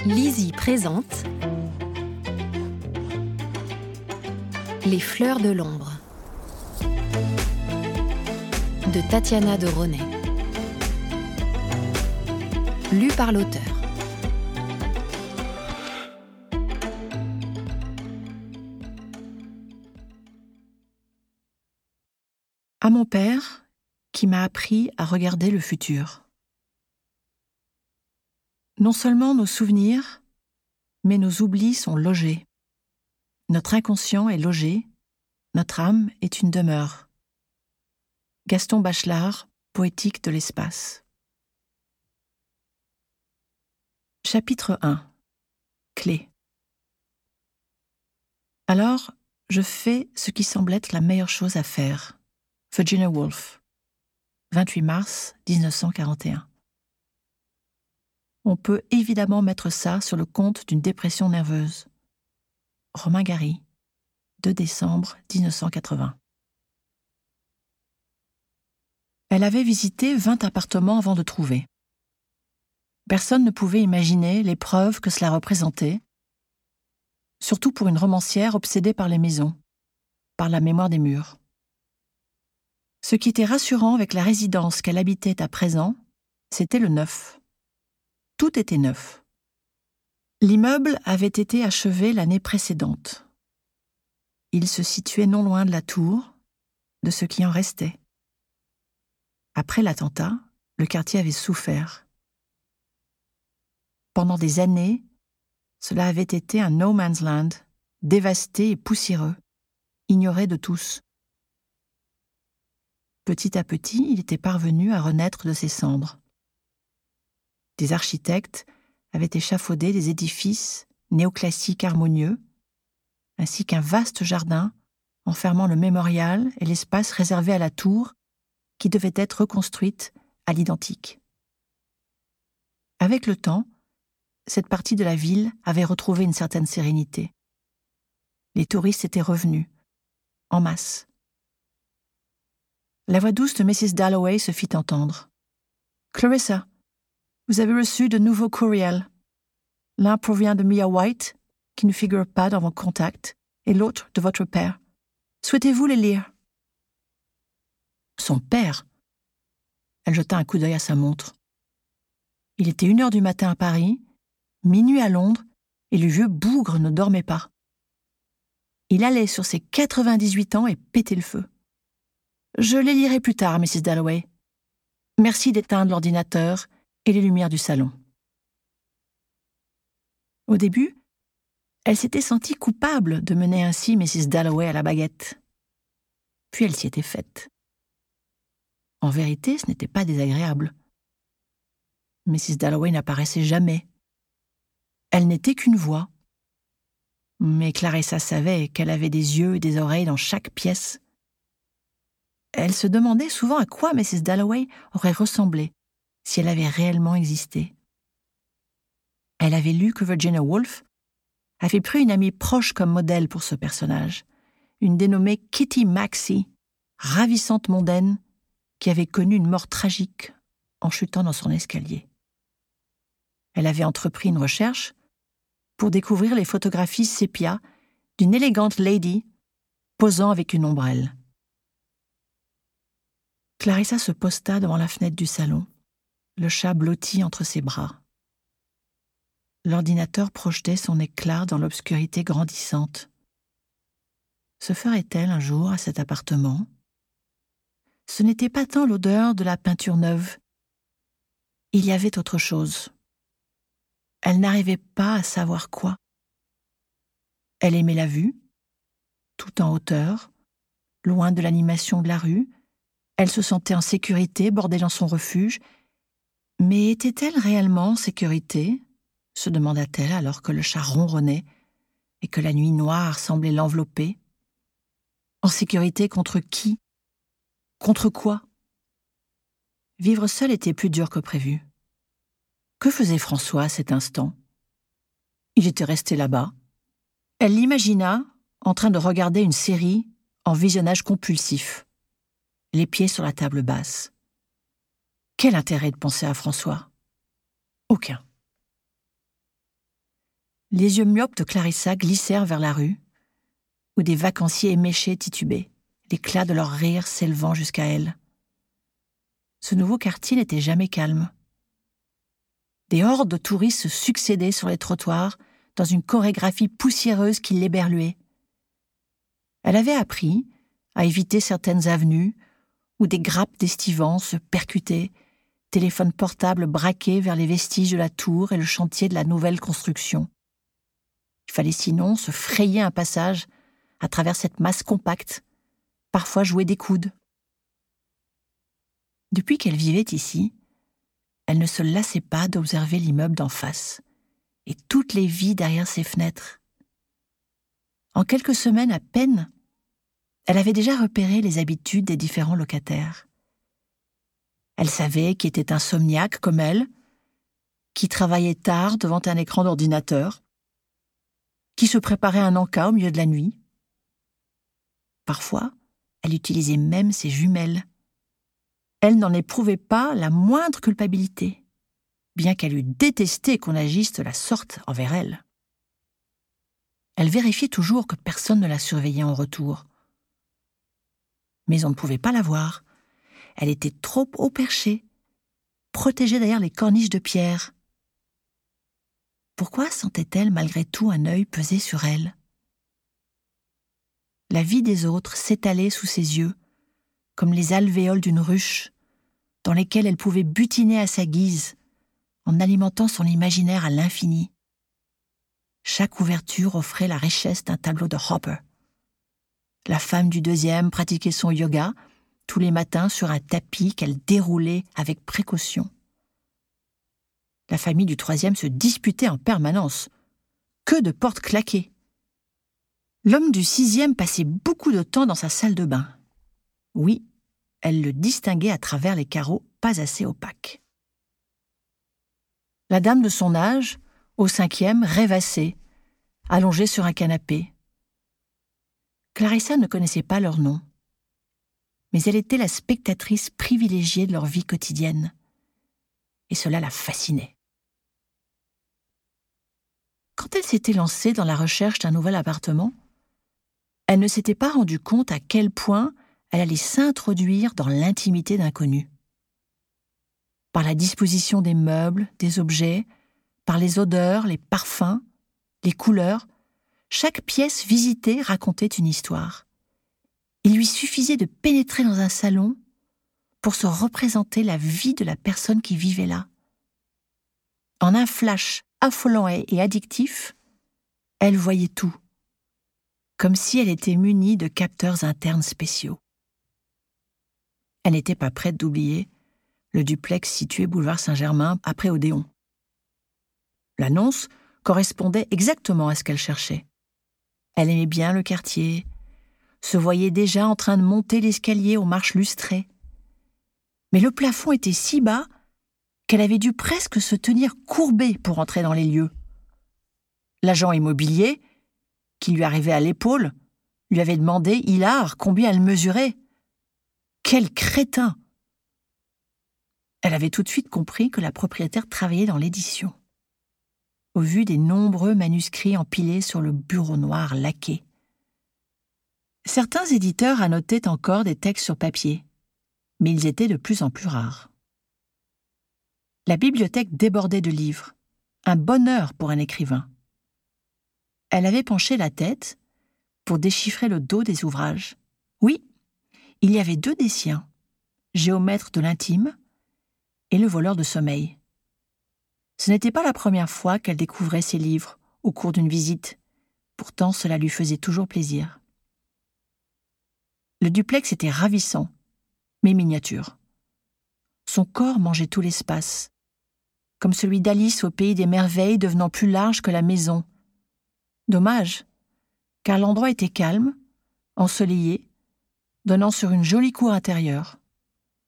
Lizzie présente Les fleurs de l'ombre de Tatiana de Ronet. Lu par l'auteur. À mon père, qui m'a appris à regarder le futur. Non seulement nos souvenirs, mais nos oublis sont logés. Notre inconscient est logé, notre âme est une demeure. Gaston Bachelard, Poétique de l'espace. Chapitre 1. Clé. Alors, je fais ce qui semble être la meilleure chose à faire. Virginia Woolf. 28 mars 1941. On peut évidemment mettre ça sur le compte d'une dépression nerveuse. Romain Gary, 2 décembre 1980. Elle avait visité 20 appartements avant de trouver. Personne ne pouvait imaginer l'épreuve que cela représentait, surtout pour une romancière obsédée par les maisons, par la mémoire des murs. Ce qui était rassurant avec la résidence qu'elle habitait à présent, c'était le neuf. Tout était neuf. L'immeuble avait été achevé l'année précédente. Il se situait non loin de la tour, de ce qui en restait. Après l'attentat, le quartier avait souffert. Pendant des années, cela avait été un no man's land, dévasté et poussiéreux, ignoré de tous. Petit à petit, il était parvenu à renaître de ses cendres. Des architectes avaient échafaudé des édifices néoclassiques harmonieux, ainsi qu'un vaste jardin enfermant le mémorial et l'espace réservé à la tour qui devait être reconstruite à l'identique. Avec le temps, cette partie de la ville avait retrouvé une certaine sérénité. Les touristes étaient revenus, en masse. La voix douce de Mrs. Dalloway se fit entendre. « Clarissa, vous avez reçu de nouveaux courriels. L'un provient de Mia White, qui ne figure pas dans vos contacts, et l'autre de votre père. Souhaitez-vous les lire ?» Son père. Elle jeta un coup d'œil à sa montre. Il était 1h du matin à Paris, minuit à Londres, et le vieux bougre ne dormait pas. Il allait sur ses 98 ans et pétait le feu. « Je les lirai plus tard, Mrs. Dalloway. Merci d'éteindre l'ordinateur et les lumières du salon. » Au début, elle s'était sentie coupable de mener ainsi Mrs. Dalloway à la baguette. Puis elle s'y était faite. En vérité, ce n'était pas désagréable. Mrs. Dalloway n'apparaissait jamais. Elle n'était qu'une voix. Mais Clarissa savait qu'elle avait des yeux et des oreilles dans chaque pièce. Elle se demandait souvent à quoi Mrs. Dalloway aurait ressemblé si elle avait réellement existé. Elle avait lu que Virginia Woolf avait pris une amie proche comme modèle pour ce personnage, une dénommée Kitty Maxey, ravissante mondaine, qui avait connu une mort tragique en chutant dans son escalier. Elle avait entrepris une recherche pour découvrir les photographies sépia d'une élégante lady posant avec une ombrelle. Clarissa se posta devant la fenêtre du salon, le chat blotti entre ses bras. L'ordinateur projetait son éclat dans l'obscurité grandissante. Se ferait-elle un jour à cet appartement ? Ce n'était pas tant l'odeur de la peinture neuve. Il y avait autre chose. Elle n'arrivait pas à savoir quoi. Elle aimait la vue, tout en hauteur, loin de l'animation de la rue. Elle se sentait en sécurité, bordée dans son refuge. Mais était-elle réellement en sécurité ? Se demanda-t-elle alors que le chat ronronnait et que la nuit noire semblait l'envelopper. En sécurité contre qui ? Contre quoi ? Vivre seule était plus dur que prévu. Que faisait François à cet instant ? Il était resté là-bas. Elle l'imagina en train de regarder une série en visionnage compulsif, les pieds sur la table basse. Quel intérêt de penser à François ? Aucun. Les yeux myopes de Clarissa glissèrent vers la rue, où des vacanciers éméchés titubaient, l'éclat de leur rire s'élevant jusqu'à elle. Ce nouveau quartier n'était jamais calme. Des hordes de touristes se succédaient sur les trottoirs dans une chorégraphie poussiéreuse qui l'éberluait. Elle avait appris à éviter certaines avenues où des grappes d'estivants se percutaient, téléphones portables braqués vers les vestiges de la tour et le chantier de la nouvelle construction. Il fallait sinon se frayer un passage à travers cette masse compacte, parfois jouer des coudes. Depuis qu'elle vivait ici, elle ne se lassait pas d'observer l'immeuble d'en face et toutes les vies derrière ses fenêtres. En quelques semaines à peine, elle avait déjà repéré les habitudes des différents locataires. Elle savait qui était insomniaque comme elle, qui travaillait tard devant un écran d'ordinateur, qui se préparait un encas au milieu de la nuit. Parfois, elle utilisait même ses jumelles. Elle n'en éprouvait pas la moindre culpabilité, bien qu'elle eût détesté qu'on agisse de la sorte envers elle. Elle vérifiait toujours que personne ne la surveillait en retour. Mais on ne pouvait pas la voir. Elle était trop haut perchée, protégée derrière les corniches de pierre. Pourquoi sentait-elle malgré tout un œil peser sur elle ? La vie des autres s'étalait sous ses yeux, comme les alvéoles d'une ruche, dans lesquelles elle pouvait butiner à sa guise, en alimentant son imaginaire à l'infini. Chaque ouverture offrait la richesse d'un tableau de Hopper. La femme du deuxième pratiquait son yoga tous les matins sur un tapis qu'elle déroulait avec précaution. La famille du troisième se disputait en permanence. Que de portes claquées. L'homme du sixième passait beaucoup de temps dans sa salle de bain. Oui, elle le distinguait à travers les carreaux pas assez opaques. La dame de son âge, au cinquième, rêvassait, allongée sur un canapé. Clarissa ne connaissait pas leur nom, mais elle était la spectatrice privilégiée de leur vie quotidienne, et cela la fascinait. Quand elle s'était lancée dans la recherche d'un nouvel appartement, elle ne s'était pas rendue compte à quel point elle allait s'introduire dans l'intimité d'inconnus. Par la disposition des meubles, des objets, par les odeurs, les parfums, les couleurs, chaque pièce visitée racontait une histoire. Il lui suffisait de pénétrer dans un salon pour se représenter la vie de la personne qui vivait là. En un flash affolant et addictif, elle voyait tout, comme si elle était munie de capteurs internes spéciaux. Elle n'était pas prête d'oublier le duplex situé boulevard Saint-Germain après Odéon. L'annonce correspondait exactement à ce qu'elle cherchait. Elle aimait bien le quartier, se voyait déjà en train de monter l'escalier aux marches lustrées. Mais le plafond était si bas qu'elle avait dû presque se tenir courbée pour entrer dans les lieux. L'agent immobilier, qui lui arrivait à l'épaule, lui avait demandé, hilar, combien elle mesurait. Quel crétin! Elle avait tout de suite compris que la propriétaire travaillait dans l'édition. Au vu des nombreux manuscrits empilés sur le bureau noir laqué. Certains éditeurs annotaient encore des textes sur papier, mais ils étaient de plus en plus rares. La bibliothèque débordait de livres, un bonheur pour un écrivain. Elle avait penché la tête pour déchiffrer le dos des ouvrages. Oui, il y avait 2 des siens, Géomètre de l'intime et Le voleur de sommeil. Ce n'était pas la première fois qu'elle découvrait ces livres au cours d'une visite, pourtant cela lui faisait toujours plaisir. Le duplex était ravissant, mais miniature. Son corps mangeait tout l'espace, comme celui d'Alice au pays des merveilles devenant plus large que la maison. Dommage, car l'endroit était calme, ensoleillé, donnant sur une jolie cour intérieure.